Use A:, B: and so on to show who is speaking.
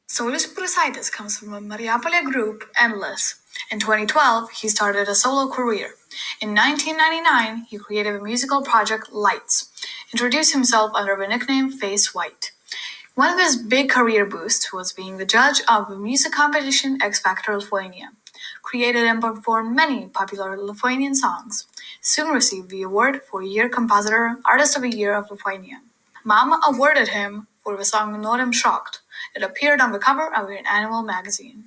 A: Saulius Prūsaitis comes from a Marijampolė group, Endless. In 2012, he started a solo career. In 1999, he created a musical project, Lights, introduced himself under the nickname Face White. One of his big career boosts was being the judge of the music competition X Factor Lithuania. Created and performed many popular Lithuanian songs. Soon received the award for Year Compositor, Artist of the Year of Lithuania. Mama awarded him for the song Norim Shocked. It appeared on the cover of an annual magazine.